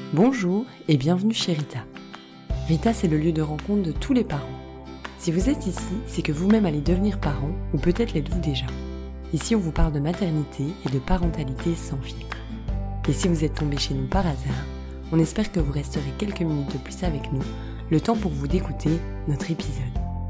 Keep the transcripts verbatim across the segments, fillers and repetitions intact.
Bonjour et bienvenue chez Rita. Rita, c'est le lieu de rencontre de tous les parents. Si vous êtes ici, c'est que vous-même allez devenir parent, ou peut-être l'êtes-vous déjà. Ici, on vous parle de maternité et de parentalité sans filtre. Et si vous êtes tombé chez nous par hasard, on espère que vous resterez quelques minutes de plus avec nous, le temps pour vous d'écouter notre épisode.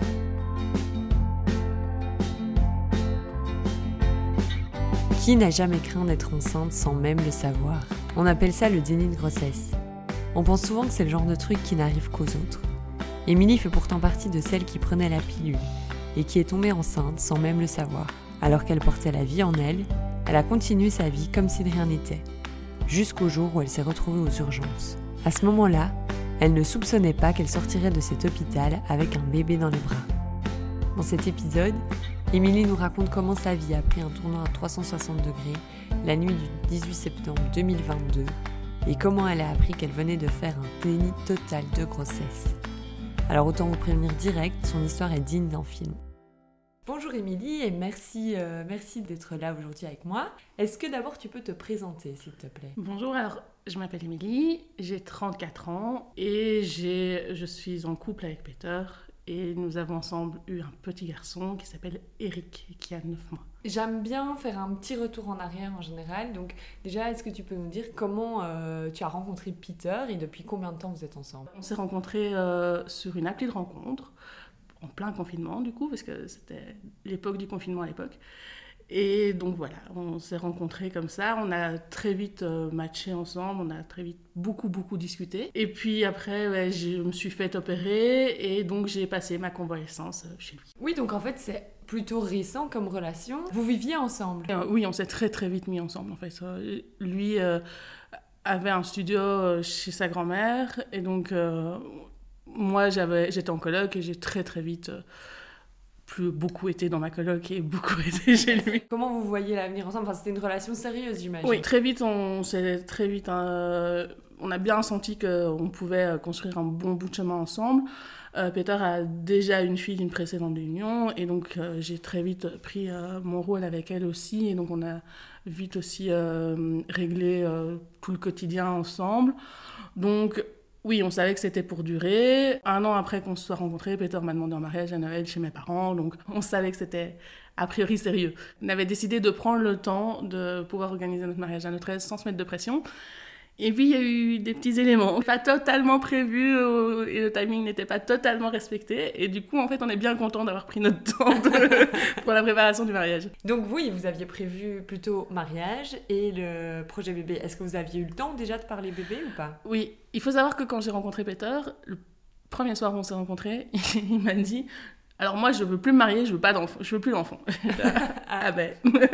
Qui n'a jamais craint d'être enceinte sans même le savoir ? On appelle ça le déni de grossesse. On pense souvent que c'est le genre de truc qui n'arrive qu'aux autres. Émilie fait pourtant partie de celles qui prenaient la pilule et qui est tombée enceinte sans même le savoir. Alors qu'elle portait la vie en elle, elle a continué sa vie comme si de rien n'était, jusqu'au jour où elle s'est retrouvée aux urgences. À ce moment-là, elle ne soupçonnait pas qu'elle sortirait de cet hôpital avec un bébé dans les bras. Dans cet épisode, Émilie nous raconte comment sa vie a pris un tournant à trois cent soixante degrés la nuit du dix-huit septembre deux mille vingt-deux et comment elle a appris qu'elle venait de faire un déni total de grossesse. Alors autant vous prévenir direct, son histoire est digne d'un film. Bonjour Émilie et merci, euh, merci d'être là aujourd'hui avec moi. Est-ce que d'abord tu peux te présenter s'il te plaît ? Bonjour, alors je m'appelle Émilie, j'ai trente-quatre ans et j'ai, je suis en couple avec Peter. Et nous avons ensemble eu un petit garçon qui s'appelle Eric, qui a neuf mois. J'aime bien faire un petit retour en arrière en général. Donc déjà, est-ce que tu peux nous dire comment euh, tu as rencontré Peter et depuis combien de temps vous êtes ensemble ? On s'est rencontrés euh, sur une appli de rencontre, en plein confinement du coup, parce que c'était l'époque du confinement à l'époque. Et donc voilà, on s'est rencontrés comme ça, on a très vite euh, matché ensemble, on a très vite beaucoup beaucoup discuté. Et puis après, ouais, je me suis fait opérer et donc j'ai passé ma convalescence euh, chez lui. Oui, donc en fait c'est plutôt récent comme relation. Vous viviez ensemble ? euh, Oui, on s'est très très vite mis ensemble en fait. Euh, lui euh, avait un studio euh, chez sa grand-mère et donc euh, moi j'avais, j'étais en coloc et j'ai très très vite... Euh, plus beaucoup été dans ma coloc et beaucoup été chez lui. Comment vous voyez l'avenir ensemble ? Enfin, c'était une relation sérieuse, j'imagine. Oui, très vite, on s'est très vite, euh, on a bien senti qu'on pouvait construire un bon bout de chemin ensemble. Euh, Peter a déjà une fille d'une précédente union et donc euh, j'ai très vite pris euh, mon rôle avec elle aussi et donc on a vite aussi euh, réglé euh, tout le quotidien ensemble. Donc oui, on savait que c'était pour durer. Un an après qu'on se soit rencontrés, Peter m'a demandé en mariage à Noël chez mes parents, donc on savait que c'était a priori sérieux. On avait décidé de prendre le temps de pouvoir organiser notre mariage à notre aise sans se mettre de pression. Et puis il y a eu des petits éléments pas totalement prévus euh, et le timing n'était pas totalement respecté. Et du coup, en fait, on est bien content d'avoir pris notre temps de... pour la préparation du mariage. Donc oui, vous aviez prévu plutôt mariage et le projet bébé. Est-ce que vous aviez eu le temps déjà de parler bébé ou pas ? Oui, il faut savoir que quand j'ai rencontré Peter, le premier soir où on s'est rencontrés, il m'a dit « Alors moi, je veux plus me marier, je veux pas d'enfant, je veux plus d'enfant. » Ah ben...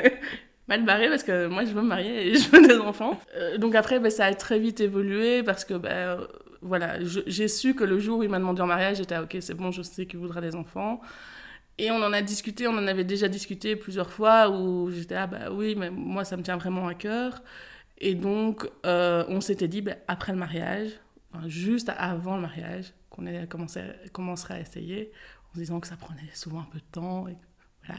mal barré parce que moi je veux me marier et je veux des enfants. Euh, donc après ben, ça a très vite évolué parce que ben, euh, voilà, je, j'ai su que le jour où il m'a demandé en mariage, j'étais ok, c'est bon, je sais qu'il voudra des enfants. Et on en a discuté, on en avait déjà discuté plusieurs fois où j'étais ah bah oui, mais moi ça me tient vraiment à cœur. Et donc euh, on s'était dit ben, après le mariage, enfin, juste avant le mariage, qu'on ait commencé, commencerait à essayer en se disant que ça prenait souvent un peu de temps et voilà.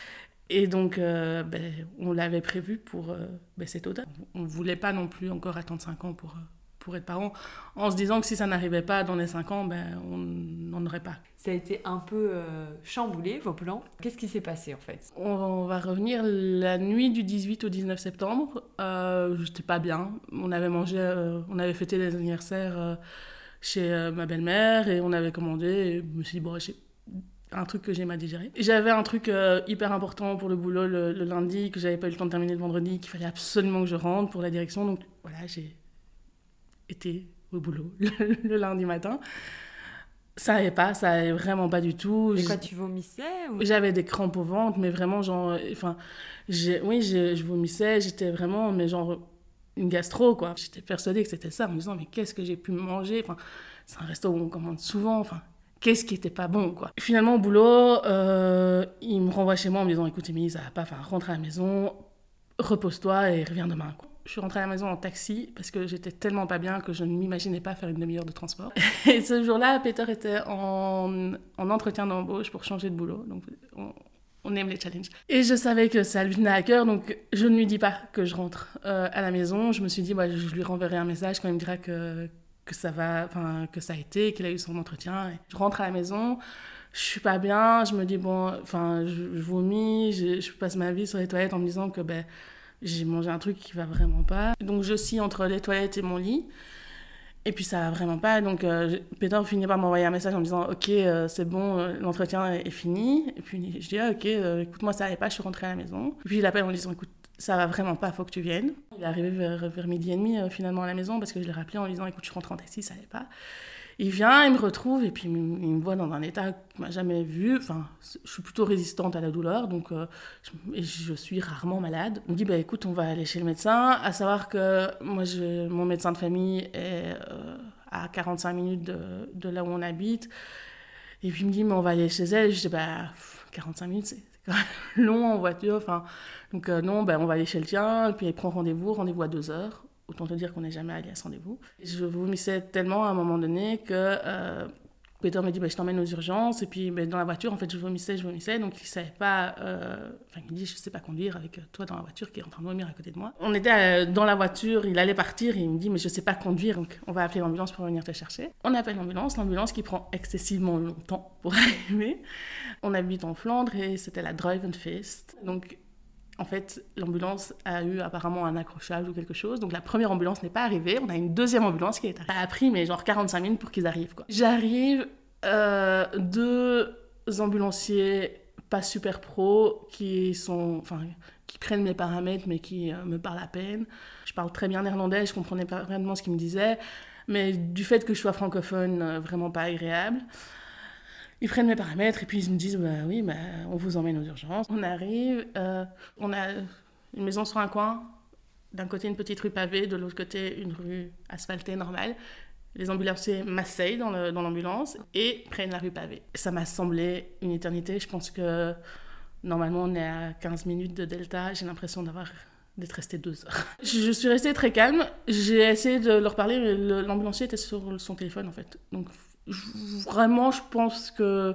Et donc, euh, ben, on l'avait prévu pour euh, ben, cet automne. On ne voulait pas non plus encore attendre cinq ans pour, pour être parents, en se disant que si ça n'arrivait pas dans les cinq ans, ben, on n'en aurait pas. Ça a été un peu euh, chamboulé, vos plans. Qu'est-ce qui s'est passé, en fait ? On, on va revenir la nuit du dix-huit au dix-neuf septembre. Euh, j'étais pas bien. On avait mangé, euh, on avait fêté les anniversaires euh, chez euh, ma belle-mère et on avait commandé. Et je me suis dit, bon, j'ai... un truc que j'aime à digérer. J'avais un truc euh, hyper important pour le boulot le, le lundi, que j'avais pas eu le temps de terminer le vendredi, qu'il fallait absolument que je rentre pour la direction. Donc voilà, j'ai été au boulot le, le lundi matin. Ça allait pas, ça allait vraiment pas du tout. Mais quoi, tu vomissais ou... J'avais des crampes au ventre, mais vraiment genre... Enfin, j'ai, oui, j'ai, je vomissais, j'étais vraiment, mais genre, une gastro, quoi. J'étais persuadée que c'était ça, en me disant, mais qu'est-ce que j'ai pu manger ? Enfin, c'est un resto où on commande souvent, enfin... Qu'est-ce qui était pas bon, quoi. Finalement, au boulot, euh, il me renvoie chez moi en me disant « Écoute, Émilie, ça va pas, enfin, rentre à la maison, repose-toi et reviens demain, quoi. » Je suis rentrée à la maison en taxi parce que j'étais tellement pas bien que je ne m'imaginais pas faire une demi-heure de transport. Et ce jour-là, Peter était en, en entretien d'embauche pour changer de boulot. Donc, on, On aime les challenges. Et je savais que ça lui tenait à cœur, donc je ne lui dis pas que je rentre euh, à la maison. Je me suis dit, bah, je lui renverrai un message quand il me dira que, que, ça va, que ça a été, qu'il a eu son entretien. Et je rentre à la maison, je suis pas bien, je me dis, bon, enfin, je, je vomis, je, je passe ma vie sur les toilettes en me disant que ben, j'ai mangé un truc qui va vraiment pas. Donc je scie entre les toilettes et mon lit. Et puis ça va vraiment pas, donc euh, Peter finit par m'envoyer un message en me disant « Ok, euh, c'est bon, euh, l'entretien est, est fini. » Et puis je dis ah, « Ok, euh, écoute, moi ça allait pas, je suis rentrée à la maison. » Et puis il appelle en me disant « Écoute, ça va vraiment pas, faut que tu viennes. » Il est arrivé vers, vers midi et demi euh, finalement à la maison parce que je l'ai rappelé en lui disant « Écoute, je rentre en taxi, ça allait pas. » Il vient, il me retrouve et puis il me, il me voit dans un état qu'il m'a jamais vu. Enfin, je suis plutôt résistante à la douleur, donc euh, je, je suis rarement malade. Il me dit bah, « Écoute, on va aller chez le médecin. » À savoir que moi, je, mon médecin de famille est... Euh, à quarante-cinq minutes de, de là où on habite. Et puis il me dit, mais on va aller chez elle. Et je dis, bah, quarante-cinq minutes, c'est, c'est quand même long en voiture. Enfin, donc euh, non, bah, on va aller chez le tien. Et puis il prend rendez-vous, rendez-vous à deux heures. Autant te dire qu'on n'est jamais allé à ce rendez-vous. Je vomissais tellement à un moment donné que euh, Peter m'a dit, bah, je t'emmène aux urgences. Et puis bah, dans la voiture, en fait, je vomissais, je vomissais. Donc il ne savait pas... Euh... Enfin, il me dit, je ne sais pas conduire avec toi dans la voiture qui est en train de vomir à côté de moi. On était euh, dans la voiture, il allait partir. Et il me dit, mais je ne sais pas conduire. Donc on va appeler l'ambulance pour venir te chercher. On appelle l'ambulance, l'ambulance qui prend excessivement longtemps pour arriver. On habite en Flandre et c'était la Druivenfeest. Donc... En fait, l'ambulance a eu apparemment un accrochage ou quelque chose. Donc la première ambulance n'est pas arrivée. On a une deuxième ambulance qui est arrivée. Ça a pris mais genre quarante-cinq minutes pour qu'ils arrivent, quoi. J'arrive, euh, deux ambulanciers pas super pro qui sont, enfin, qui prennent mes paramètres mais qui euh, me parlent à peine. Je parle très bien néerlandais, je comprenais pas vraiment ce qu'ils me disaient. Mais du fait que je sois francophone, euh, vraiment pas agréable. Ils prennent mes paramètres et puis ils me disent bah, « Oui, bah, on vous emmène aux urgences. » On arrive, euh, on a une maison sur un coin, d'un côté une petite rue pavée, de l'autre côté une rue asphaltée normale. Les ambulanciers m'asseyent dans, le, dans l'ambulance et prennent la rue pavée. Ça m'a semblé une éternité. Je pense que normalement on est à quinze minutes de delta. J'ai l'impression d'avoir... d'être restée deux heures. Je suis restée très calme. J'ai essayé de leur parler, mais le, l'ambulancier était sur son téléphone en fait. Donc vraiment, je pense que...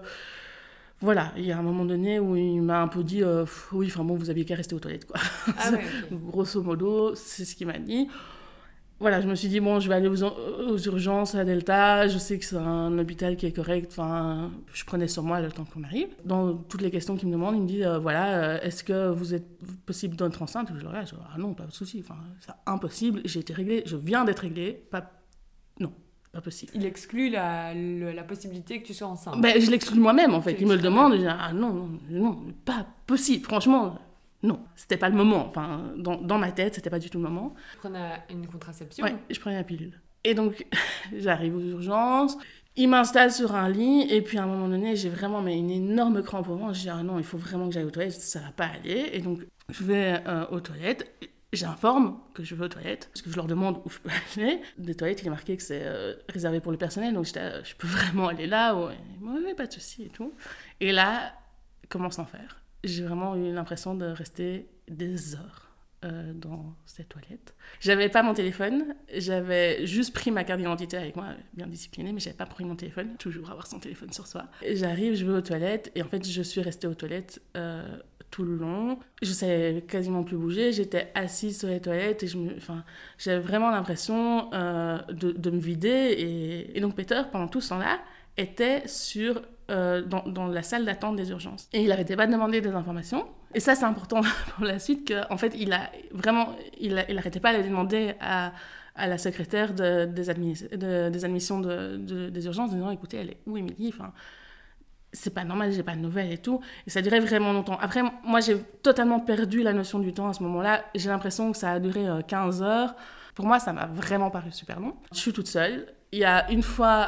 Voilà, il y a un moment donné où il m'a un peu dit euh, « Oui, enfin bon, vous aviez qu'à rester aux toilettes, quoi. Ah ouais, okay. » Grosso modo, c'est ce qu'il m'a dit. Voilà, je me suis dit, bon, je vais aller aux, aux urgences à Delta, je sais que c'est un hôpital qui est correct, enfin, je prenais sur moi le temps qu'on arrive. Dans toutes les questions qu'il me demande, il me dit, euh, voilà, euh, est-ce que vous êtes possible d'être enceinte ? Je dis, ah non, pas de souci, enfin, c'est impossible, j'ai été réglée, je viens d'être réglée, pas... non. Pas possible. Il exclut la, le, la possibilité que tu sois enceinte. Ben, je l'exclus moi-même, en fait. Il me le demande, et je dis, ah non, non, non, pas possible. Franchement, non. C'était pas le moment. Enfin, dans, dans ma tête, c'était pas du tout le moment. Tu prenais une contraception ? Oui, je prenais la pilule. Et donc, j'arrive aux urgences. Il m'installe sur un lit, et puis à un moment donné, j'ai vraiment mais, une énorme crampe au ventre. Je dis, ah non, il faut vraiment que j'aille aux toilettes, ça va pas aller. Et donc, je vais euh, aux toilettes. J'informe que je vais aux toilettes, parce que je leur demande où je peux aller. Des toilettes, il est marqué que c'est euh, réservé pour le personnel, donc j'étais, je peux vraiment aller là, ouais, ouais, pas de souci et tout. Et là, comment s'en faire ? J'ai vraiment eu l'impression de rester des heures euh, dans cette toilette. J'avais pas mon téléphone, j'avais juste pris ma carte d'identité avec moi, bien disciplinée, mais j'avais pas pris mon téléphone, toujours avoir son téléphone sur soi. Et j'arrive, je vais aux toilettes, et en fait, je suis restée aux toilettes euh, tout le long. Je savais quasiment plus bouger, j'étais assise sur les toilettes et je me, enfin, j'avais vraiment l'impression euh, de, de me vider. Et, et donc Peter, pendant tout ce temps-là, était sur, euh, dans, dans la salle d'attente des urgences. Et il n'arrêtait pas de demander des informations. Et ça, c'est important pour la suite, qu'en fait, il a vraiment, il n'arrêtait pas de demander à, à la secrétaire de, des, admis, de, des admissions de, de, des urgences, en disant, écoutez, elle est où, Émilie ? Enfin, c'est pas normal, j'ai pas de nouvelles et tout. Et ça durait vraiment longtemps. Après, moi, j'ai totalement perdu la notion du temps à ce moment-là. J'ai l'impression que ça a duré quinze heures. Pour moi, ça m'a vraiment paru super long. Je suis toute seule. Il y a une fois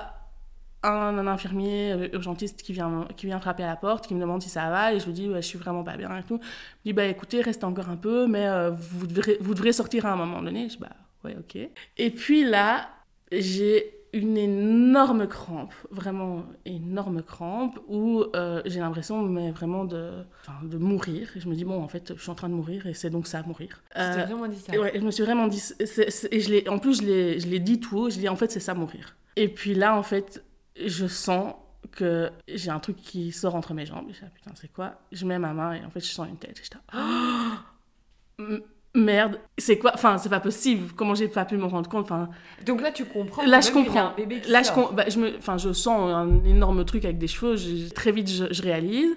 un, un infirmier urgentiste qui vient, qui vient frapper à la porte, qui me demande si ça va, et je lui dis, bah, je suis vraiment pas bien et tout. Il me dit, bah, écoutez, restez encore un peu, mais euh, vous, devrez, vous devrez sortir à un moment donné. Je dis, bah, ouais, ok. Et puis là, j'ai une énorme crampe, vraiment énorme crampe, où euh, j'ai l'impression mais vraiment de, de mourir. Et je me dis, bon, en fait, je suis en train de mourir et c'est donc ça, mourir. Tu euh, t'es vraiment dit ça ? Et ouais, je me suis vraiment dit... C'est, c'est, et je l'ai, en plus, je l'ai, je l'ai dit tout haut, je l'ai dit, en fait, c'est ça, mourir. Et puis là, en fait, je sens que j'ai un truc qui sort entre mes jambes. Je dis, ah, putain, c'est quoi? Je mets ma main et en fait, je sens une tête. Je dis, oh, merde, c'est quoi? Enfin, c'est pas possible. Comment j'ai pas pu me rendre compte? Enfin, donc là, tu comprends. Là, je comprends. Qu'il y a un bébé qui là, sort. je, bah, je, me, enfin, je sens un énorme truc avec des cheveux. Je, très vite, je, je réalise.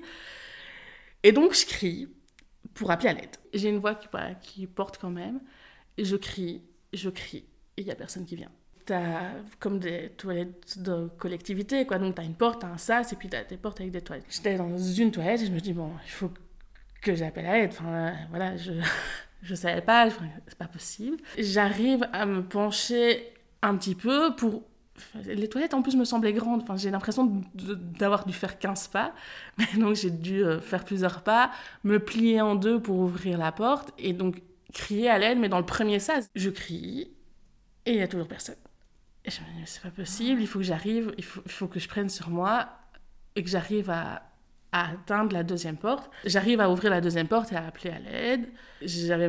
Et donc, je crie pour appeler à l'aide. J'ai une voix qui, bah, qui porte quand même. Et je crie, je crie. Et il y a personne qui vient. T'as comme des toilettes de collectivité, quoi. Donc, t'as une porte, t'as un sas, et puis t'as des portes avec des toilettes. J'étais dans une toilette et je me dis, bon, il faut que j'appelle à l'aide. Enfin, euh, voilà, je... Je savais pas, enfin, c'est pas possible. J'arrive à me pencher un petit peu pour... Les toilettes, en plus, me semblaient grandes. Enfin, j'ai l'impression de, d'avoir dû faire quinze pas. Mais donc, j'ai dû faire plusieurs pas, me plier en deux pour ouvrir la porte et donc crier à l'aide, mais dans le premier sas. Je crie et il y a toujours personne. Et je me dis, c'est pas possible, il faut que j'arrive, il faut, il faut que je prenne sur moi et que j'arrive à... à atteindre la deuxième porte. J'arrive à ouvrir la deuxième porte et à appeler à l'aide. J'avais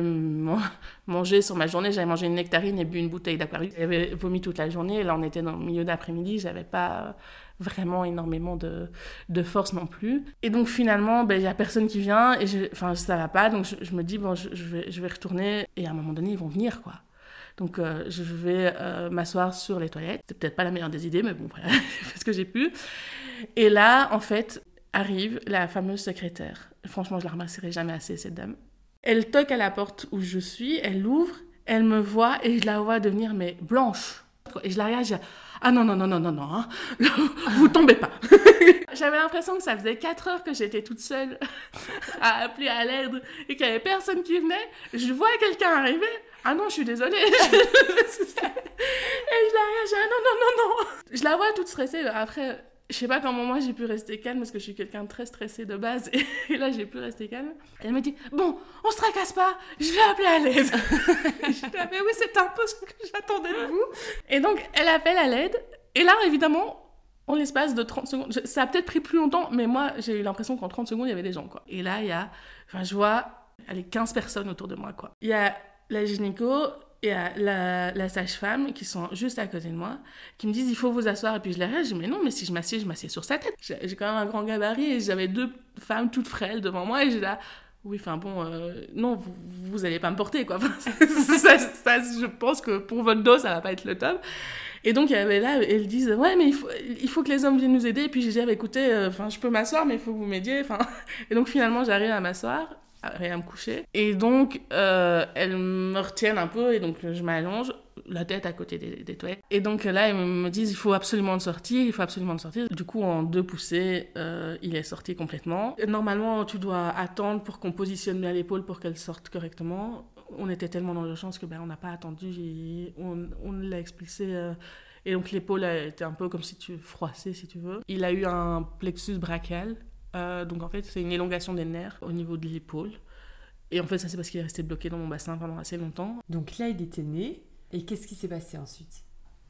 mangé sur ma journée, j'avais mangé une nectarine et bu une bouteille d'aquarium. J'avais vomi toute la journée, et là on était dans le milieu d'après-midi, j'avais pas vraiment énormément de, de force non plus. Et donc finalement, ben, y a personne qui vient, et je, enfin, ça va pas, donc je, je me dis, bon, je, je, vais, je vais retourner, et à un moment donné, ils vont venir, quoi. Donc euh, je vais euh, m'asseoir sur les toilettes. C'est peut-être pas la meilleure des idées, mais bon, voilà, j'ai fait ce que j'ai pu. Et là, en fait, arrive la fameuse secrétaire. Franchement, je la remercierai jamais assez, cette dame. Elle toque à la porte où je suis, elle l'ouvre, elle me voit et je la vois devenir, mais blanche. Et je la regarde, je dis, ah non, non, non, non, non, non, hein. Vous tombez pas. J'avais l'impression que ça faisait quatre heures que j'étais toute seule à appeler à l'aide et qu'il n'y avait personne qui venait. Je vois quelqu'un arriver. Ah non, je suis désolée. Et je la regarde, je dis, ah non, non, non, non. Je la vois toute stressée. Après... Je sais pas comment moi j'ai pu rester calme parce que je suis quelqu'un de très stressé de base et là j'ai pu rester calme. Elle me dit bon, on se tracasse pas, je vais appeler à l'aide. Je dis ah mais oui, c'est un peu ce que j'attendais de vous. Et donc elle appelle à l'aide et là évidemment en l'espace de trente secondes, ça a peut-être pris plus longtemps mais moi j'ai eu l'impression qu'en trente secondes il y avait des gens quoi. Et là il y a, enfin je vois, allez quinze personnes autour de moi quoi. Il y a la gynéco. Et la, la sage-femme qui sont juste à côté de moi, qui me disent il faut vous asseoir. Et puis je les regarde, je dis mais non, mais si je m'assieds, je m'assieds sur sa tête. J'ai, j'ai quand même un grand gabarit et j'avais deux femmes toutes frêles devant moi et j'ai là, oui, enfin bon, euh, non, vous, vous allez pas me porter quoi. ça, ça, je pense que pour votre dos, ça va pas être le top. Et donc, il y avait là, elles disent ouais, mais il faut, il faut que les hommes viennent nous aider. Et puis j'ai dit ah, écoutez, enfin, euh, je peux m'asseoir, mais il faut que vous m'aidiez. Et donc finalement, j'arrive à m'asseoir. À me coucher. Et donc, euh, elles me retiennent un peu et donc je m'allonge, la tête à côté des, des toilettes. Et donc là, elles me disent il faut absolument le sortir, il faut absolument le sortir. Du coup, en deux poussées, euh, il est sorti complètement. Normalement, tu dois attendre pour qu'on positionne bien l'épaule pour qu'elle sorte correctement. On était tellement dans l'urgence que ben, on n'a pas attendu, et on, on l'a expulsé. Euh, et donc l'épaule a été un peu comme si tu froissais, si tu veux. Il a eu un plexus brachial. Euh, donc en fait c'est une élongation des nerfs au niveau de l'épaule et en fait ça c'est parce qu'il est resté bloqué dans mon bassin pendant assez longtemps. Donc là il était né et qu'est-ce qui s'est passé ensuite?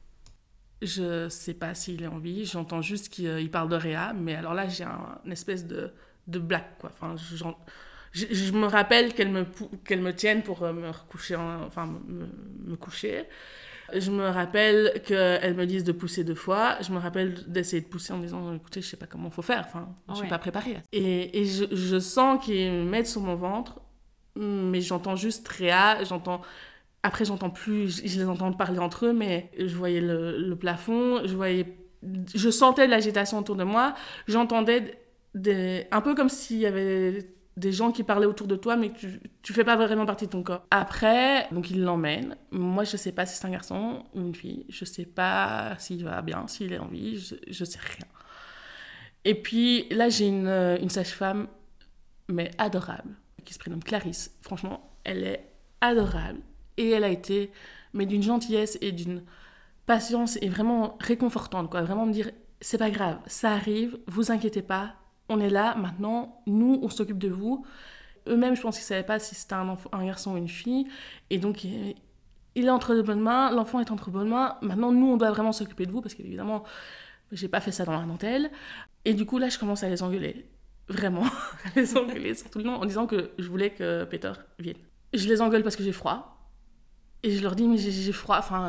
Je sais pas s'il est en vie, j'entends juste qu'il il parle de réa, mais alors là j'ai un, une espèce de, de blague quoi. Enfin, je, je, je me rappelle qu'elle me, qu'elle me tienne pour me recoucher, en, enfin me, me coucher. Je me rappelle qu'elles me disent de pousser deux fois. Je me rappelle d'essayer de pousser en me disant « Écoutez, je sais pas comment il faut faire. Enfin, je suis ouais. pas préparée. » Et, et je, je sens qu'ils me mettent sur mon ventre, mais j'entends juste réa, j'entends... Après, j'entends plus, je, je les entends parler entre eux, mais je voyais le, le plafond, je voyais... Je sentais de l'agitation autour de moi. J'entendais des... un peu comme s'il y avait... des gens qui parlaient autour de toi, mais que tu, tu fais pas vraiment partie de ton corps. Après, donc il l'emmène. Moi, je sais pas si c'est un garçon ou une fille. Je sais pas s'il va bien, s'il est en vie. Je, je sais rien. Et puis, là, j'ai une, une sage-femme, mais adorable, qui se prénomme Clarisse. Franchement, elle est adorable. Et elle a été, mais d'une gentillesse et d'une patience et vraiment réconfortante, quoi. Vraiment me dire, c'est pas grave, ça arrive, vous inquiétez pas. On est là, maintenant, nous, on s'occupe de vous. Eux-mêmes, je pense qu'ils ne savaient pas si c'était un, enfant, un garçon ou une fille. Et donc, il, il est entre de bonnes mains, l'enfant est entre bonnes mains. Maintenant, nous, on doit vraiment s'occuper de vous, parce qu'évidemment, je n'ai pas fait ça dans la dentelle. Et du coup, là, je commence à les engueuler. Vraiment, à les engueuler sur tout le long, en disant que je voulais que Peter vienne. Je les engueule parce que j'ai froid. Et je leur dis, mais j'ai, j'ai froid, enfin...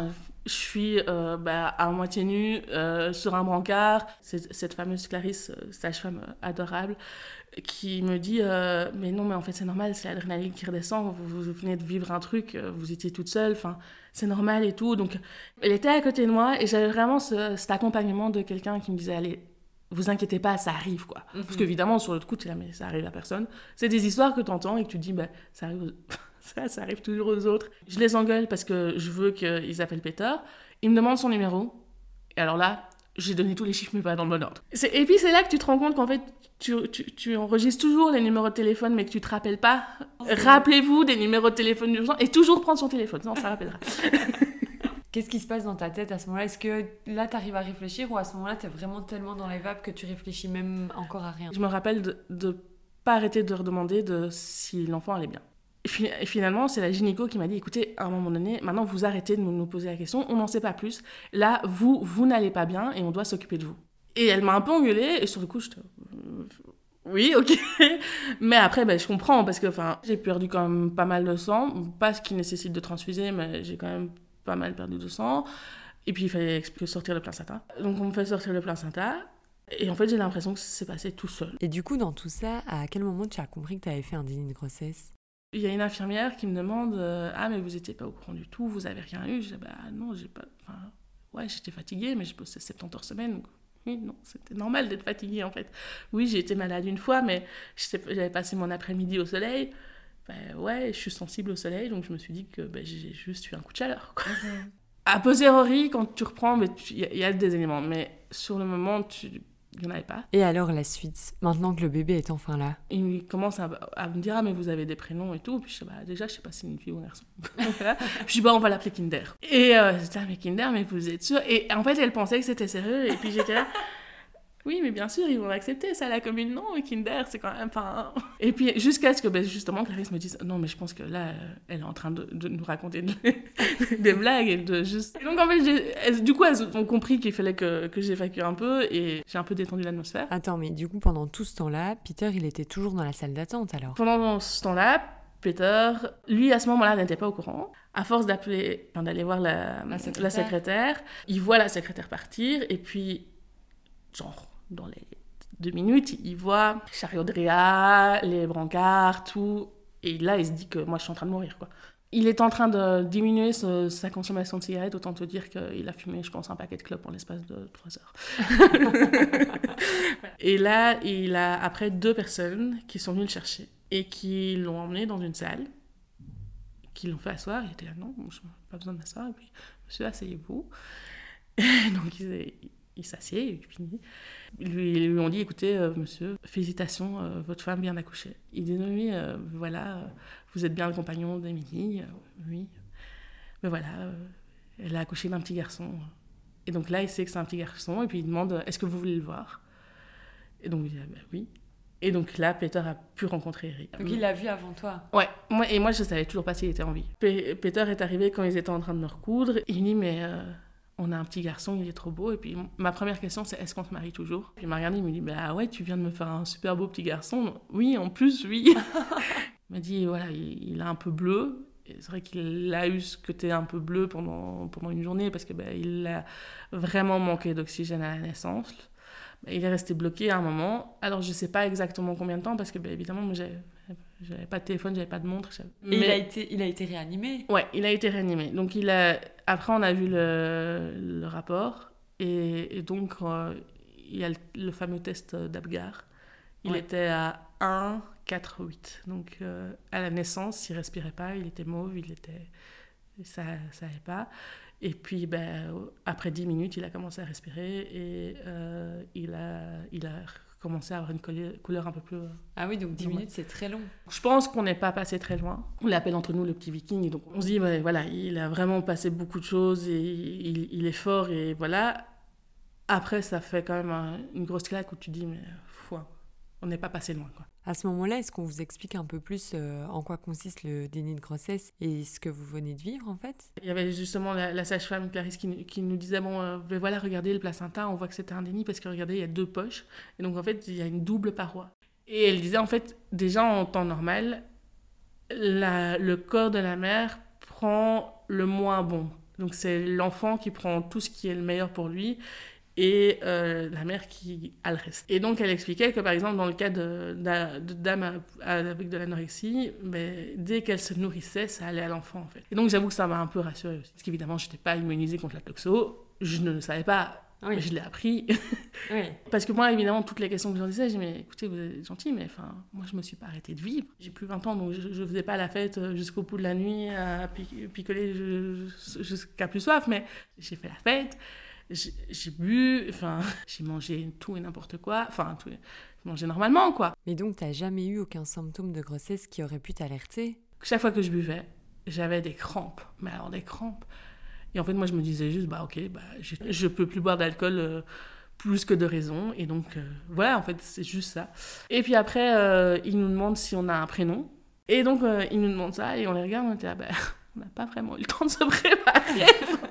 Je suis euh, bah, à moitié nue euh, sur un brancard. C'est cette fameuse Clarisse, euh, sage-femme euh, adorable, qui me dit euh, mais non, mais en fait c'est normal, c'est l'adrénaline qui redescend, vous, vous venez de vivre un truc, euh, vous étiez toute seule, enfin c'est normal et tout. Donc elle était à côté de moi et j'avais vraiment ce, cet accompagnement de quelqu'un qui me disait allez, vous inquiétez pas, ça arrive quoi. Mm-hmm. Parce qu'évidemment sur l'autre coup tu es là mais ça arrive à personne. C'est des histoires que tu entends et que tu te dis bah ça arrive aux... ça, ça arrive toujours aux autres. Je les engueule parce que je veux qu'ils appellent Peter. Ils me demandent son numéro et alors là j'ai donné tous les chiffres mais pas dans le bon ordre. C'est... Et puis c'est là que tu te rends compte qu'en fait Tu, tu, tu enregistres toujours les numéros de téléphone, mais que tu te rappelles pas. Okay. Rappelez-vous des numéros de téléphone d'urgence et toujours prendre son téléphone, sinon ça rappellera. Qu'est-ce qui se passe dans ta tête à ce moment-là ? Est-ce que là, tu arrives à réfléchir ou à ce moment-là, tu es vraiment tellement dans les vapes que tu réfléchis même encore à rien ? Je me rappelle de ne pas arrêter de redemander de si l'enfant allait bien. Et finalement, c'est la gynéco qui m'a dit, écoutez, à un moment donné, maintenant vous arrêtez de nous poser la question, on n'en sait pas plus. Là, vous, vous n'allez pas bien et on doit s'occuper de vous. Et elle m'a un peu engueulée, et sur le coup, je te... Oui, ok. Mais après, ben, je comprends, parce que j'ai perdu quand même pas mal de sang. Pas ce qui nécessite de transfuser, mais j'ai quand même pas mal perdu de sang. Et puis, il fallait sortir le placenta. Donc, on me fait sortir le placenta. Et en fait, j'ai l'impression que ça s'est passé tout seul. Et du coup, dans tout ça, à quel moment tu as compris que tu avais fait un déni de grossesse ? Il y a une infirmière qui me demande euh, « Ah, mais vous n'étiez pas au courant du tout, vous avez rien eu ?» Je dis « Bah non, j'ai pas... Enfin, ouais, j'étais fatiguée, mais j'ai bossé soixante-dix heures semaine. » Oui, non, c'était normal d'être fatiguée, en fait. Oui, j'ai été malade une fois, mais j'avais passé mon après-midi au soleil. Ben ouais, je suis sensible au soleil, donc je me suis dit que ben, j'ai juste eu un coup de chaleur, quoi. Okay. A posteriori, quand tu reprends, il y, y a des éléments, mais sur le moment, tu... il n'y en avait pas. Et alors, la suite, maintenant que le bébé est enfin là ? Il commence à, à me dire « Ah, mais vous avez des prénoms et tout. » Puis je dis bah, « Déjà, je ne sais pas si c'est une fille ou un garçon. » Puis je dis bah, « On va l'appeler Kinder. » Et euh, je dis « Ah, mais Kinder, mais vous êtes sûre ?» Et en fait, elle pensait que c'était sérieux. Et puis j'étais là « Oui, mais bien sûr, ils vont accepter ça, la commune. Non, Kinder, c'est quand même pas... » Et puis jusqu'à ce que, ben, justement, Clarisse me dise « Non, mais je pense que là, elle est en train de, de nous raconter de, des blagues. » Et de juste... Et donc, en fait, j'ai, du coup, elles ont compris qu'il fallait que, que j'évacue un peu et j'ai un peu détendu l'atmosphère. Attends, mais du coup, pendant tout ce temps-là, Peter, il était toujours dans la salle d'attente, alors ? Pendant ce temps-là, Peter, lui, à ce moment-là, n'était pas au courant. À force d'appeler, enfin, d'aller voir la, la, secrétaire. la secrétaire, il voit la secrétaire partir et puis, genre... dans les deux minutes, il voit chariot de réa, les brancards, tout. Et là, il se dit que moi, je suis en train de mourir, quoi. Il est en train de diminuer ce, sa consommation de cigarettes, autant te dire qu'il a fumé, je pense, un paquet de clopes en l'espace de trois heures. Et là, il a après deux personnes qui sont venues le chercher et qui l'ont emmené dans une salle, qui l'ont fait asseoir. Il était là, non, je n'ai pas besoin de m'asseoir. Et puis, monsieur, asseyez-vous. Donc, il, il s'assied et puis... Lui, lui ont dit, écoutez, euh, monsieur, félicitations, euh, votre femme vient d'accoucher. Il dit, oui, euh, voilà, euh, vous êtes bien le compagnon d'Émilie, euh, oui. Mais voilà, euh, elle a accouché d'un petit garçon. Et donc là, il sait que c'est un petit garçon, et puis il demande, est-ce que vous voulez le voir ? Et donc, il dit, ah, ben, oui. Et donc là, Peter a pu rencontrer Eric. Donc il l'a vu avant toi ? Ouais, moi, et moi, je ne savais toujours pas s'il était en vie. P- Peter est arrivé quand ils étaient en train de me recoudre, et il dit, mais... Euh, on a un petit garçon, il est trop beau. Et puis, ma première question, c'est est-ce qu'on se marie toujours ? Puis il m'a regardé, il me dit bah ouais, tu viens de me faire un super beau petit garçon. Oui, en plus, oui. Il m'a dit voilà, il, il est un peu bleu. Et c'est vrai qu'il a eu ce côté un peu bleu pendant, pendant une journée parce qu'il bah, a vraiment manqué d'oxygène à la naissance. Bah, il est resté bloqué à un moment. Alors, je ne sais pas exactement combien de temps parce que, bah, évidemment, moi, j'ai... J'avais pas de téléphone, j'avais pas de montre. J'avais... Mais il a, été, il a été réanimé ? Ouais, il a été réanimé. Donc, il a... après, on a vu le, le rapport. Et, et donc, euh, il y a le, le fameux test d'Apgar. Il ouais. était à un, quatre, huit. Donc, euh, à la naissance, il respirait pas, il était mauve, il était... ça n'allait pas. Et puis, ben, après dix minutes, il a commencé à respirer et euh, il a... Il a commencer à avoir une couleur un peu plus... Ah oui, donc dix minutes, c'est très long. Je pense qu'on n'est pas passé très loin. On l'appelle entre nous le petit viking. Et donc on se dit, ouais, voilà, il a vraiment passé beaucoup de choses et il, il est fort et voilà. Après, ça fait quand même un, une grosse claque où tu te dis, mais fou, on n'est pas passé loin, quoi. À ce moment-là, est-ce qu'on vous explique un peu plus euh, en quoi consiste le déni de grossesse et ce que vous venez de vivre, en fait ? Il y avait justement la, la sage-femme Clarisse qui, qui nous disait, bon, euh, ben voilà, regardez le placenta, on voit que c'était un déni parce que regardez, il y a deux poches. Et donc, en fait, il y a une double paroi. Et elle disait, en fait, déjà en temps normal, la, le corps de la mère prend le moins bon. Donc c'est l'enfant qui prend tout ce qui est le meilleur pour lui et euh, la mère qui a le reste. Et donc elle expliquait que par exemple dans le cas de, de, de dames avec de l'anorexie, mais dès qu'elle se nourrissait, ça allait à l'enfant en fait. Et donc j'avoue que ça m'a un peu rassurée aussi. Parce qu'évidemment, je n'étais pas immunisée contre la toxo, je ne le savais pas. Oui. Je l'ai appris. Oui. Parce que moi, évidemment, toutes les questions que j'en disais, j'ai dit, mais écoutez, vous êtes gentil, mais enfin, moi, je me suis pas arrêtée de vivre. J'ai plus vingt ans, donc je, je faisais pas la fête jusqu'au bout de la nuit, à picoler jusqu'à plus soif, mais j'ai fait la fête, j'ai, j'ai bu, enfin, j'ai mangé tout et n'importe quoi, enfin, tout, j'ai mangé normalement, quoi. Mais donc, t'as jamais eu aucun symptôme de grossesse qui aurait pu t'alerter? Chaque fois que je buvais, j'avais des crampes, mais alors des crampes. Et en fait, moi, je me disais juste, bah ok, bah, je, je peux plus boire d'alcool euh, plus que de raison. Et donc, euh, voilà, en fait, c'est juste ça. Et puis après, euh, ils nous demandent si on a un prénom. Et donc, euh, ils nous demandent ça et on les regarde, on était là, bah, on n'a pas vraiment eu le temps de se préparer.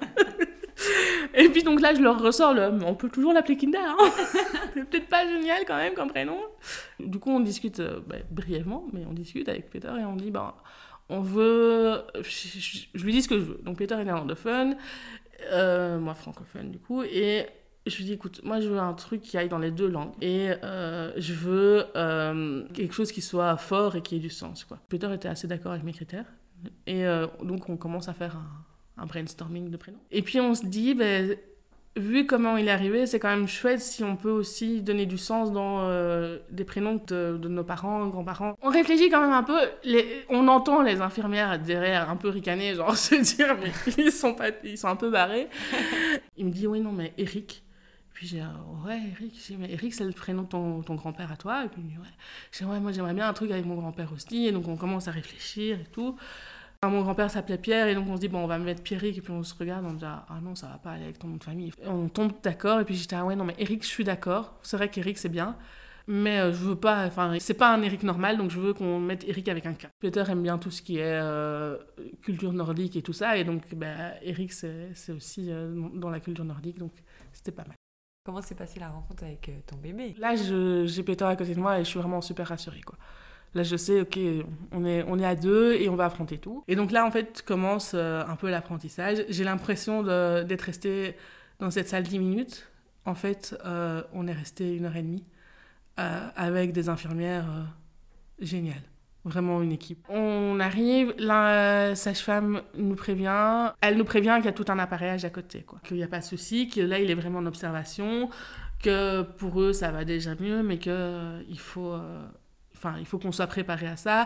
Et puis donc là, je leur ressors le, on peut toujours l'appeler Kinder. Hein. C'est peut-être pas génial quand même comme prénom. Du coup, on discute euh, bah, brièvement, mais on discute avec Peter et on dit, bah, on veut... Je, je, je lui dis ce que je veux. Donc Peter est néerlandophone, euh, moi francophone du coup, et je lui dis, écoute, moi je veux un truc qui aille dans les deux langues, et euh, je veux euh, quelque chose qui soit fort et qui ait du sens, quoi. Peter était assez d'accord avec mes critères, et euh, donc on commence à faire un, un brainstorming de prénoms. Et puis on se dit, ben... vu comment il est arrivé, c'est quand même chouette si on peut aussi donner du sens dans euh, des prénoms de, de nos parents, grands-parents. On réfléchit quand même un peu, les, on entend les infirmières derrière un peu ricaner, genre se dire mais ils sont, pas, ils sont un peu barrés. Il me dit oui non mais Eric. Puis j'ai dit ouais Eric, j'ai dit, mais Eric c'est le prénom de ton, ton grand-père à toi. Et puis il me dit ouais, j'ai dit, ouais moi j'aimerais bien un truc avec mon grand-père aussi. Et donc on commence à réfléchir et tout. Mon grand-père s'appelait Pierre et donc on se dit bon on va mettre Pierrick et puis on se regarde on se dit ah non ça va pas aller avec ton nom de famille. On tombe d'accord et puis j'étais ah ouais non mais Eric je suis d'accord, c'est vrai qu'Eric c'est bien mais euh, je veux pas, enfin c'est pas un Eric normal donc je veux qu'on mette Eric avec un K. Peter aime bien tout ce qui est euh, culture nordique et tout ça et donc bah, Eric c'est, c'est aussi euh, dans la culture nordique donc c'était pas mal. Comment s'est passée la rencontre avec euh, ton bébé? Là je, j'ai Peter à côté de moi et je suis vraiment super rassurée quoi. Là, je sais, ok, on est, on est à deux et on va affronter tout. Et donc là, en fait, commence euh, un peu l'apprentissage. J'ai l'impression de, d'être restée dans cette salle dix minutes. En fait, euh, on est resté une heure et demie euh, avec des infirmières euh, géniales. Vraiment une équipe. On arrive, la sage-femme nous prévient. Elle nous prévient qu'il y a tout un appareillage à côté, quoi. Qu'il n'y a pas de souci, que là, il est vraiment en observation, que pour eux, ça va déjà mieux, mais qu'il euh, faut... Euh, Enfin, il faut qu'on soit préparé à ça,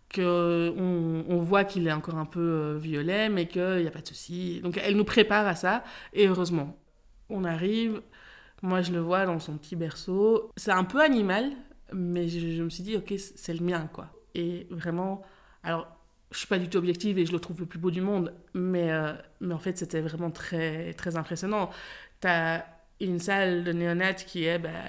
qu'on on voit qu'il est encore un peu euh, violet, mais qu'il n'y a pas de souci. Donc, elle nous prépare à ça, et heureusement. On arrive, moi je le vois dans son petit berceau. C'est un peu animal, mais je, je me suis dit, ok, c'est le mien, quoi. Et vraiment, alors, je ne suis pas du tout objective et je le trouve le plus beau du monde, mais, euh, mais en fait, c'était vraiment très, très impressionnant. Tu as une salle de néonat qui est bah,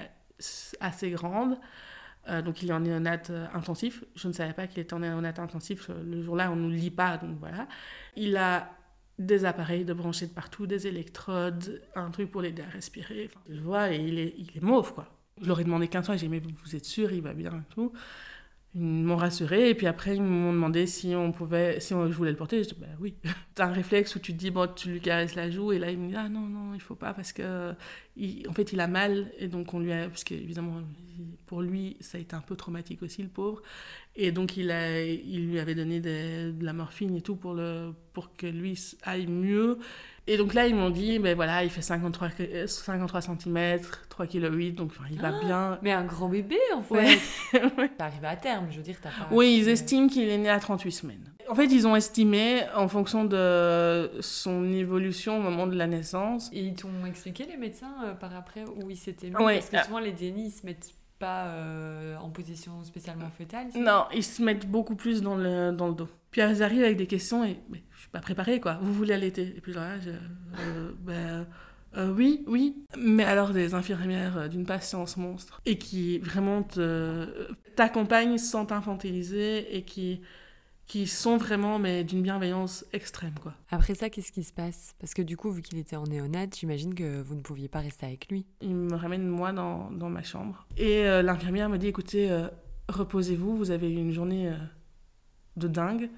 assez grande. Euh, donc il est en néonat euh, intensif. Je ne savais pas qu'il était en néonat intensif. Le jour-là, on ne nous le lit pas, donc voilà. Il a des appareils de brancher de partout, des électrodes, un truc pour l'aider à respirer. Enfin, je le vois et il est, il est mauve, quoi. Je leur ai demandé quinze fois, j'ai dit, mais vous êtes sûr, il va bien et tout. Ils m'ont rassurée et puis après ils m'ont demandé si on pouvait, si on, je voulais le porter. Je dis bah oui. T'as un réflexe où tu te dis bon tu lui caresses la joue et là il me dit ah non non il faut pas parce que il, en fait il a mal et donc on lui a parce qu'évidemment pour lui ça a été un peu traumatique aussi le pauvre et donc il a il lui avait donné des, de la morphine et tout pour le pour que lui aille mieux. Et donc là, ils m'ont dit, ben voilà, il fait cinquante-trois centimètres, trois virgule huit kilos, donc enfin, il va ah, bien. Mais un grand bébé, en fait. Ouais. Ouais. T'es arrivé à terme, je veux dire, t'as pas... Oui, ils estiment qu'il est né à trente-huit semaines. En fait, ils ont estimé, en fonction de son évolution au moment de la naissance. Et ils t'ont expliqué, les médecins, euh, par après, où ils s'étaient mis? Ouais. Parce que souvent, les D N I, ils se mettent pas euh, en position spécialement fœtale. C'est... Non, ils se mettent beaucoup plus dans le, dans le dos. Puis elles arrivent avec des questions et mais, je suis pas préparée, quoi. Vous voulez allaiter? Et puis là, je, euh, ben, euh, oui, oui. Mais alors des infirmières d'une patience monstre et qui vraiment te, t'accompagnent sans t'infantiliser et qui, qui sont vraiment mais d'une bienveillance extrême, quoi. Après ça, qu'est-ce qui se passe? Parce que du coup, vu qu'il était en néonat, j'imagine que vous ne pouviez pas rester avec lui. Il me ramène moi dans, dans ma chambre et euh, l'infirmière me dit écoutez, euh, reposez-vous, vous avez eu une journée euh, de dingue.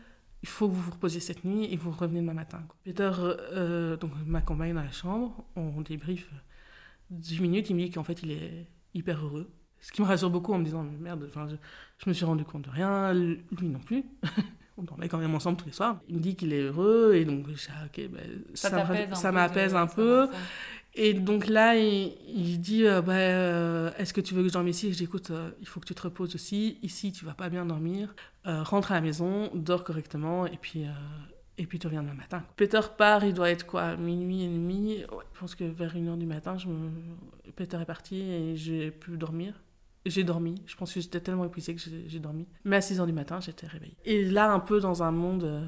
il faut que vous vous reposiez cette nuit et vous revenez demain matin. Quoi. Peter euh, donc, m'accompagne dans la chambre, on débrief dix minutes, il me dit qu'en fait, il est hyper heureux. Ce qui me rassure beaucoup en me disant, merde, je, je me suis rendu compte de rien, lui non plus. On dormait quand même ensemble tous les soirs. Il me dit qu'il est heureux, et donc, je dis, ah, ok, ben, ça, ça, ça m'apaise un peu. Et donc là, il, il dit, euh, bah, euh, est-ce que tu veux que je dorme ici ? Je dis, écoute, euh, il faut que tu te reposes aussi. Ici, tu vas pas bien dormir. Euh, rentre à la maison, dors correctement, et puis, euh, et puis tu reviens demain matin. Peter part, il doit être quoi, minuit et demi. Ouais, je pense que vers une heure du matin, je me... Peter est parti et j'ai pu dormir. J'ai dormi. Je pense que j'étais tellement épuisée que j'ai, j'ai dormi. Mais à six heures du matin, j'étais réveillée. Et là, un peu dans un monde... Euh,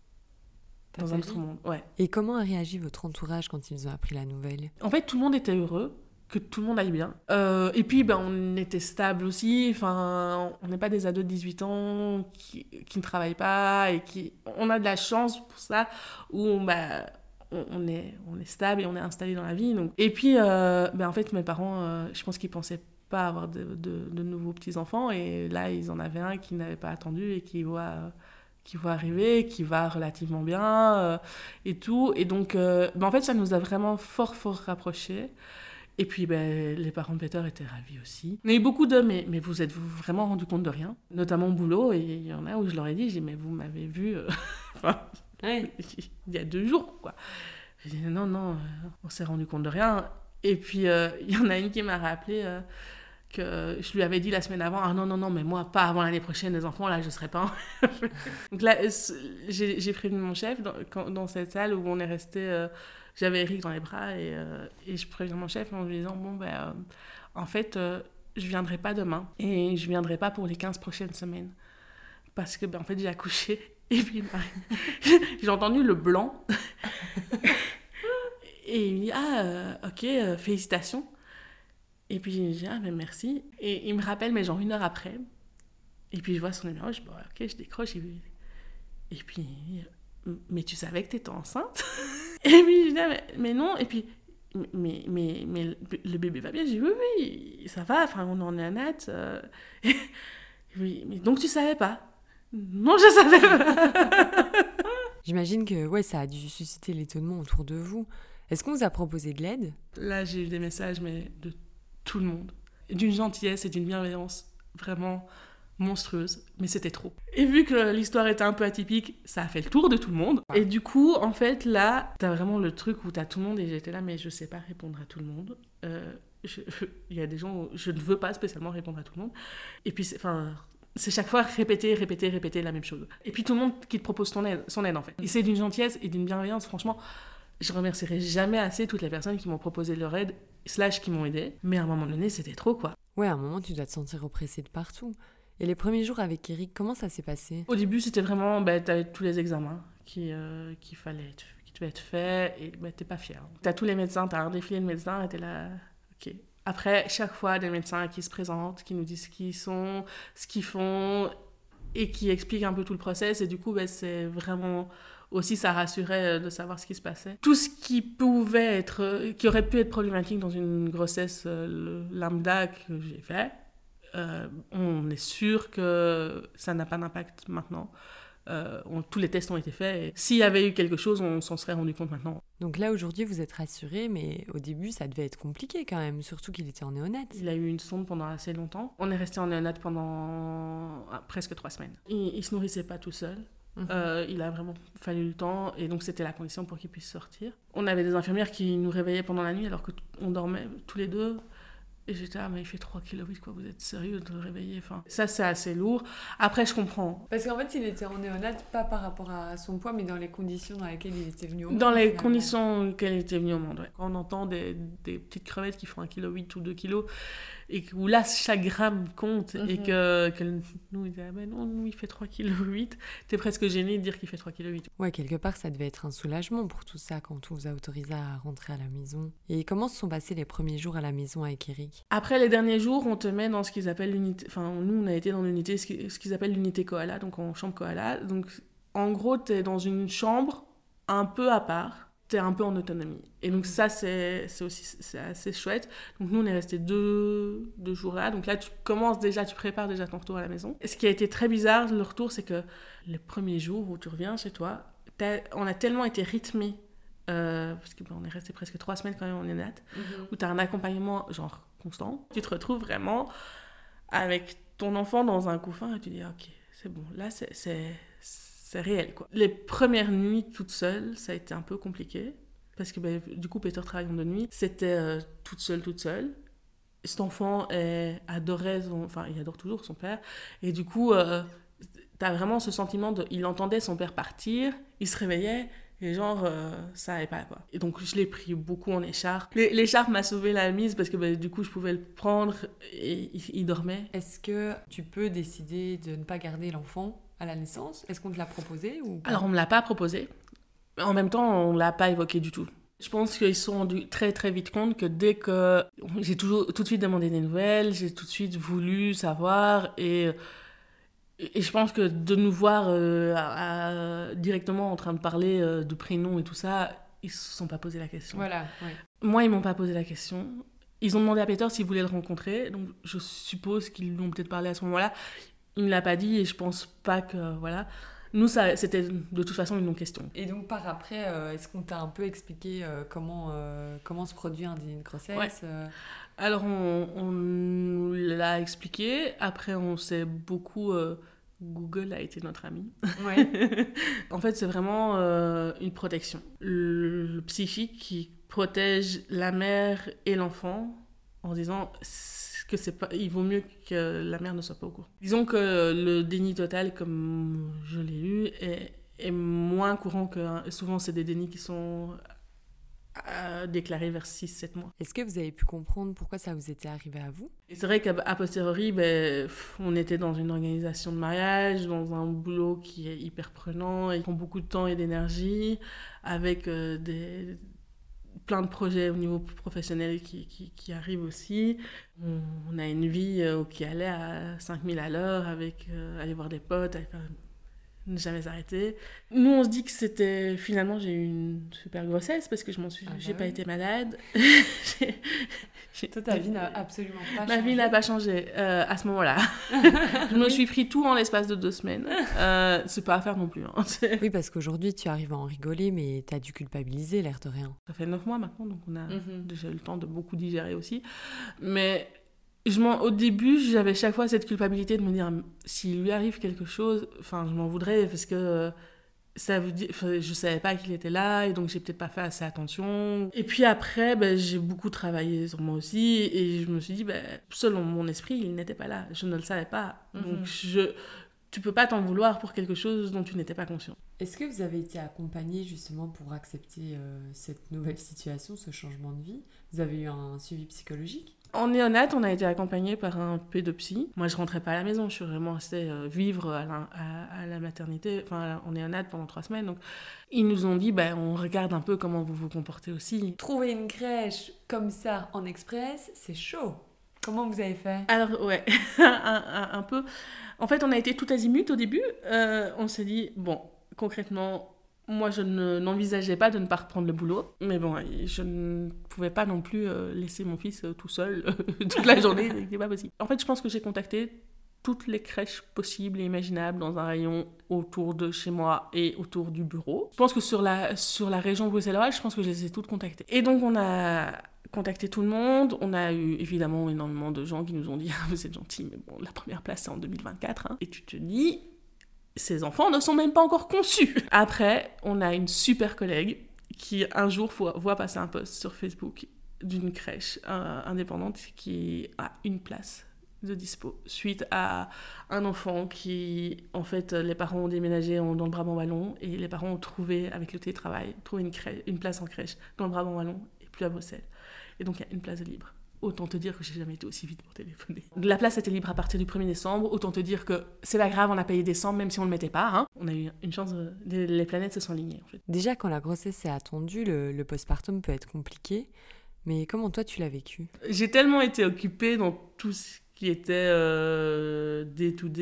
Dans un autre monde, ouais. Et comment a réagi votre entourage quand ils ont appris la nouvelle ? En fait, tout le monde était heureux, que tout le monde aille bien. Euh, et puis, ben, on était stable aussi. Enfin, on n'est pas des ados de dix-huit ans qui, qui ne travaillent pas et qui... On a de la chance pour ça, où ben, on, on, est, on est stable et on est installé dans la vie. Donc. Et puis, euh, ben, en fait, mes parents, euh, je pense qu'ils ne pensaient pas avoir de, de, de nouveaux petits-enfants. Et là, ils en avaient un qui n'avait pas attendu et qui voit... Euh, qui va arriver, qui va relativement bien, euh, et tout. Et donc, euh, ben en fait, ça nous a vraiment fort, fort rapprochés. Et puis, ben, les parents de Peter étaient ravis aussi. On a eu beaucoup de « mais, mais vous êtes-vous vraiment rendu compte de rien ?» Notamment au boulot, et il y en a où je leur ai dit, j'ai dit « mais vous m'avez vu euh, enfin, ouais. il y a deux jours, quoi. » J'ai dit « non, non, euh, on s'est rendu compte de rien. » Et puis, euh, il y en a une qui m'a rappelé... Euh, que je lui avais dit la semaine avant, ah non, non, non, mais moi, pas avant l'année prochaine, les enfants, là, je serai pas... Donc là, j'ai, j'ai prévenu mon chef dans, quand, dans cette salle où on est resté... Euh, j'avais Eric dans les bras et, euh, et je préviens mon chef en lui disant, bon, ben, euh, en fait, euh, je viendrai pas demain et je viendrai pas pour les quinze prochaines semaines. Parce que, ben, en fait, j'ai accouché et puis j'ai entendu le blanc. Et il me dit, ah, euh, ok, euh, félicitations. Et puis, j'ai dit, ah, mais merci. Et il me rappelle, mais genre une heure après. Et puis, je vois son numéro, je dis, bon, ok, je décroche. Et puis, et puis mais tu savais que t'étais enceinte ? Et puis, je dis, ah, mais, mais non. Et puis, mais, mais, mais le bébé va bien ? J'ai dit, oui, oui, ça va. Enfin, on en est à Nat. Euh... Et, oui, mais donc, tu savais pas ? Non, je savais pas. J'imagine que ouais, ça a dû susciter l'étonnement autour de vous. Est-ce qu'on vous a proposé de l'aide ? Là, j'ai eu des messages, mais de tout le monde. D'une gentillesse et d'une bienveillance vraiment monstrueuse, mais c'était trop. Et vu que l'histoire était un peu atypique, ça a fait le tour de tout le monde. Et du coup, en fait, là, t'as vraiment le truc où t'as tout le monde, et j'étais là, mais je sais pas répondre à tout le monde. Euh, je, je, il y a des gens où je ne veux pas spécialement répondre à tout le monde. Et puis, c'est, enfin, c'est chaque fois répéter, répéter, répéter la même chose. Et puis tout le monde qui te propose ton aide, son aide, en fait. Et c'est d'une gentillesse et d'une bienveillance, franchement... Je remercierai jamais assez toutes les personnes qui m'ont proposé leur aide, slash qui m'ont aidé. Mais à un moment donné, c'était trop, quoi. Ouais, à un moment, tu dois te sentir oppressée de partout. Et les premiers jours avec Eric, comment ça s'est passé ? Au début, c'était vraiment... Bah, t'avais tous les examens qui, euh, qu'il fallait, qui devaient être faits, et bah, t'es pas fière. T'as tous les médecins, t'as un défilé de médecins, et t'es là... Ok. Après, chaque fois, des médecins qui se présentent, qui nous disent qui ils sont, ce qu'ils font, et qui expliquent un peu tout le process. Et du coup, bah, c'est vraiment... Aussi, ça rassurait de savoir ce qui se passait. Tout ce qui pouvait être, qui aurait pu être problématique dans une grossesse euh, lambda que j'ai fait, euh, on est sûr que ça n'a pas d'impact maintenant. Euh, on, tous les tests ont été faits. Et s'il y avait eu quelque chose, on s'en serait rendu compte maintenant. Donc là, aujourd'hui, vous êtes rassurée, mais au début, ça devait être compliqué quand même, surtout qu'il était en néonate. Il a eu une sonde pendant assez longtemps. On est resté en néonate pendant ah, presque trois semaines. Il ne se nourrissait pas tout seul. Euh, il a vraiment fallu le temps et donc c'était la condition pour qu'il puisse sortir. On avait des infirmières qui nous réveillaient pendant la nuit alors qu'on dormait tous les deux. Et j'étais ah mais il fait trois kilos huit quoi, vous êtes sérieux de le réveiller, enfin, ça c'est assez lourd. Après je comprends. Parce qu'en fait il était en néonate pas par rapport à son poids mais dans les conditions dans lesquelles il était venu au monde. Dans les conditions dans lesquelles il était venu au monde, ouais. Quand on entend des, des petites crevettes qui font un virgule huit kilos ou deux kilos et où là chaque gramme compte mm-hmm. et que, que nous il dit ah ben non, nous il fait trois virgule huit kilos, t'es presque gêné de dire qu'il fait trois virgule huit kilos. Ouais, quelque part ça devait être un soulagement pour tout ça quand on vous a autorisé à rentrer à la maison. Et comment se sont passés les premiers jours à la maison avec Eric ? Après les derniers jours, on te met dans ce qu'ils appellent l'unité, enfin nous on a été dans l'unité, ce qu'ils appellent l'unité koala, donc en chambre koala. Donc en gros t'es dans une chambre un peu à part t'es un peu en autonomie. Et donc ça, c'est, c'est aussi c'est assez chouette. Donc nous, on est restés deux, deux jours là. Donc là, tu commences déjà, tu prépares déjà ton retour à la maison. Et ce qui a été très bizarre, le retour, c'est que les premiers jours où tu reviens chez toi, on a tellement été rythmés, euh, parce qu'on bon, est resté presque trois semaines quand même en ENAT, mm-hmm. où tu as un accompagnement genre constant. Tu te retrouves vraiment avec ton enfant dans un couffin et tu dis, ok, c'est bon, là, c'est... c'est c'est réel, quoi. Les premières nuits toute seule, ça a été un peu compliqué. Parce que, ben, du coup, Peter travaillant de nuit, c'était euh, toute seule, toute seule. Cet enfant est, adorait, son, enfin, il adore toujours son père. Et du coup, euh, t'as vraiment ce sentiment de... Il entendait son père partir, il se réveillait, et genre, euh, ça allait pas, quoi. Et donc, je l'ai pris beaucoup en écharpe. L'écharpe m'a sauvé la mise parce que, ben, du coup, je pouvais le prendre et il, il dormait. Est-ce que tu peux décider de ne pas garder l'enfant à la naissance? Est-ce qu'on te l'a proposé ou pas? Alors, on me l'a pas proposé. En même temps, on l'a pas évoqué du tout. Je pense qu'ils se sont rendus très très vite compte que dès que... J'ai toujours, tout de suite demandé des nouvelles, j'ai tout de suite voulu savoir. Et, et je pense que de nous voir euh, à, à, directement en train de parler euh, de prénoms et tout ça, ils se sont pas posé la question. Voilà, ouais. Moi, ils m'ont pas posé la question. Ils ont demandé à Peter s'il voulait le rencontrer. Donc, je suppose qu'ils lui ont peut-être parlé à ce moment-là. Il ne l'a pas dit et je pense pas que... Voilà. Nous, ça, c'était de toute façon une non-question. Et donc, par après, euh, est-ce qu'on t'a un peu expliqué euh, comment, euh, comment se produit un dîner de grossesse? Ouais. euh... Alors, on, on nous l'a expliqué. Après, on s'est beaucoup... Euh, Google a été notre ami. Ouais. En fait, c'est vraiment euh, une protection. Le, le psychique qui protège la mère et l'enfant en disant... que c'est pas, il vaut mieux que la mère ne soit pas au courant. Disons que le déni total, comme je l'ai eu, est, est moins courant que... Souvent, c'est des dénis qui sont euh, déclarés vers six sept mois. Est-ce que vous avez pu comprendre pourquoi ça vous était arrivé à vous? Et c'est vrai qu'à posteriori, ben, on était dans une organisation de mariage, dans un boulot qui est hyper prenant, et qui prend beaucoup de temps et d'énergie, avec euh, des... plein de projets au niveau professionnel qui, qui, qui arrivent aussi. On, on a une vie euh, qui allait à cinq mille à l'heure, avec euh, aller voir des potes, avec, euh, ne jamais arrêter. Nous, on se dit que c'était... Finalement, j'ai eu une super grossesse parce que je m'en suis... Ah bah j'ai oui. pas été malade. j'ai, j'ai... Toi, ta vie n'a absolument pas Ma changé. Ma vie n'a pas changé euh, à ce moment-là. Je me oui. suis pris tout en l'espace de deux semaines. Euh, c'est pas à faire non plus. Hein. Oui, parce qu'aujourd'hui, tu arrives à en rigoler, mais t'as dû culpabiliser, l'air de rien. Ça fait neuf mois maintenant, donc on a mm-hmm. déjà eu le temps de beaucoup digérer aussi. Mais... Je m'en, au début, j'avais chaque fois cette culpabilité de me dire s'il lui arrive quelque chose, enfin, je m'en voudrais parce que ça veut dire, je savais pas qu'il était là et donc j'ai peut-être pas fait assez attention. Et puis après, ben, j'ai beaucoup travaillé sur moi aussi et je me suis dit, ben, selon mon esprit, il n'était pas là. Je ne le savais pas. Mm-hmm. Donc je, tu peux pas t'en vouloir pour quelque chose dont tu n'étais pas conscient. Est-ce que vous avez été accompagné justement pour accepter euh, cette nouvelle situation, ce changement de vie? Vous avez eu un suivi psychologique? En néonat, on a été accompagné par un pédopsie. Moi, je rentrais pas à la maison, je suis vraiment restée euh, vivre à la, à, à la maternité, enfin en néonat pendant trois semaines. Donc, ils nous ont dit, ben, on regarde un peu comment vous vous comportez aussi. Trouver une crèche comme ça en express, c'est chaud. Comment vous avez fait? Alors, ouais, un, un, un peu. En fait, on a été tout azimut au début. Euh, on s'est dit, bon, concrètement... Moi, je ne, n'envisageais pas de ne pas reprendre le boulot. Mais bon, je ne pouvais pas non plus euh, laisser mon fils euh, tout seul euh, toute la journée. C'est pas possible. En fait, je pense que j'ai contacté toutes les crèches possibles et imaginables dans un rayon autour de chez moi et autour du bureau. Je pense que sur la, sur la région bruxelloise, je pense que je les ai toutes contactées. Et donc, on a contacté tout le monde. On a eu évidemment énormément de gens qui nous ont dit « Vous êtes gentils, mais bon, la première place, c'est en deux mille vingt-quatre. Hein. » Et tu te dis... Ces enfants ne sont même pas encore conçus. Après, on a une super collègue qui, un jour, voit passer un post sur Facebook d'une crèche euh, indépendante qui a une place de dispo suite à un enfant qui, en fait, les parents ont déménagé dans le Brabant wallon et les parents ont trouvé, avec le télétravail, trouvé une, crèche, une place en crèche dans le Brabant wallon et plus à Bruxelles. Et donc, il y a une place de libre. Autant te dire que j'ai jamais été aussi vite pour téléphoner. La place était libre à partir du premier décembre. Autant te dire que c'est pas grave, on a payé décembre, même si on le mettait pas. Hein. On a eu une chance, de... les planètes se sont alignées. En fait. Déjà, quand la grossesse est attendue, le, le postpartum peut être compliqué. Mais comment toi, tu l'as vécu? J'ai tellement été occupée dans tout ce qui était euh, day-to-day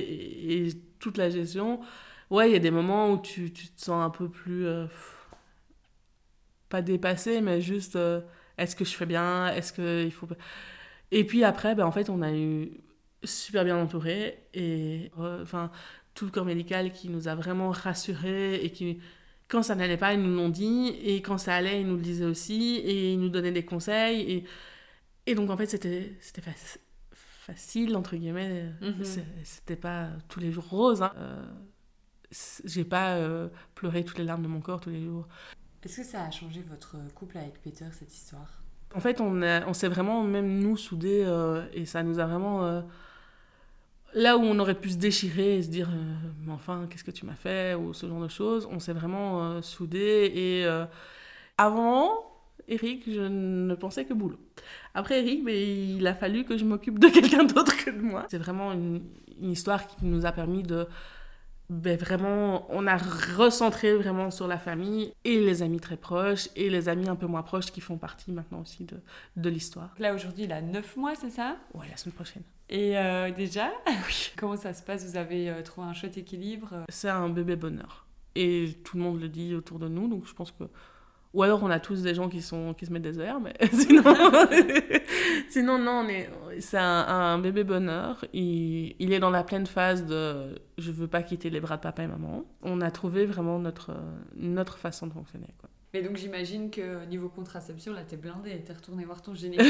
et, et toute la gestion. Ouais, il y a des moments où tu, tu te sens un peu plus... Euh, pas dépassé, mais juste euh, est-ce que je fais bien, est-ce que il faut. Et puis après, ben, en fait, on a eu super bien entouré et euh, enfin tout le corps médical qui nous a vraiment rassurés et qui, quand ça n'allait pas, ils nous l'ont dit, et quand ça allait, ils nous le disaient aussi, et ils nous donnaient des conseils. Et, et donc, en fait, c'était, c'était faci- facile, entre guillemets. Mm-hmm. C'était pas tous les jours rose. Hein. Euh, j'ai pas euh, pleuré toutes les larmes de mon corps tous les jours. Est-ce que ça a changé votre couple avec Peter, cette histoire ? En fait, on, a, on s'est vraiment, même nous, soudés, euh, et ça nous a vraiment... Euh, là où on aurait pu se déchirer et se dire euh, « mais enfin, qu'est-ce que tu m'as fait ?» ou ce genre de choses, on s'est vraiment euh, soudés. Et euh, avant, Eric, je ne pensais que boulot. Après Eric, mais il a fallu que je m'occupe de quelqu'un d'autre que de moi. C'est vraiment une, une histoire qui nous a permis de... Ben vraiment, on a recentré vraiment sur la famille et les amis très proches et les amis un peu moins proches qui font partie maintenant aussi de, de l'histoire. Là, aujourd'hui, il a neuf mois, c'est ça ? Ouais, la semaine prochaine. Et euh, déjà ? Oui. Comment ça se passe ? Vous avez euh, trouvé un chouette équilibre ? C'est un bébé bonheur. Et tout le monde le dit autour de nous, donc je pense que... Ou alors on a tous des gens qui, sont, qui se mettent des œillères, mais sinon... sinon, non, on est... c'est un, un bébé bonheur. Il, il est dans la pleine phase de « je veux pas quitter les bras de papa et maman ». On a trouvé vraiment notre, notre façon de fonctionner, quoi. Mais donc j'imagine que niveau contraception, là t'es blindée, t'es retournée voir ton gynéco.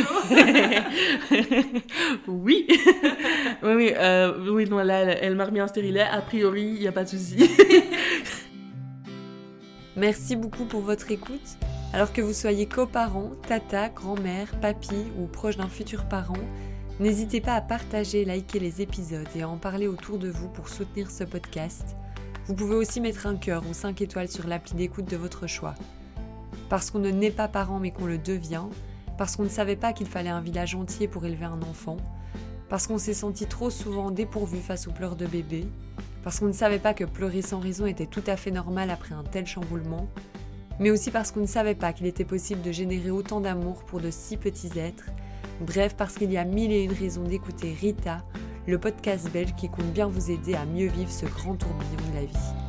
Oui. oui, oui, euh, oui non, là, elle, elle m'a remis un stérilet, a priori, il n'y a pas de souci. Merci beaucoup pour votre écoute. Alors que vous soyez coparents, tata, grand-mère, papy ou proche d'un futur parent, n'hésitez pas à partager, liker les épisodes et à en parler autour de vous pour soutenir ce podcast. Vous pouvez aussi mettre un cœur ou cinq étoiles sur l'appli d'écoute de votre choix. Parce qu'on ne naît pas parent mais qu'on le devient, parce qu'on ne savait pas qu'il fallait un village entier pour élever un enfant, parce qu'on s'est senti trop souvent dépourvu face aux pleurs de bébé, parce qu'on ne savait pas que pleurer sans raison était tout à fait normal après un tel chamboulement, mais aussi parce qu'on ne savait pas qu'il était possible de générer autant d'amour pour de si petits êtres, bref parce qu'il y a mille et une raisons d'écouter Rita, le podcast belge qui compte bien vous aider à mieux vivre ce grand tourbillon de la vie.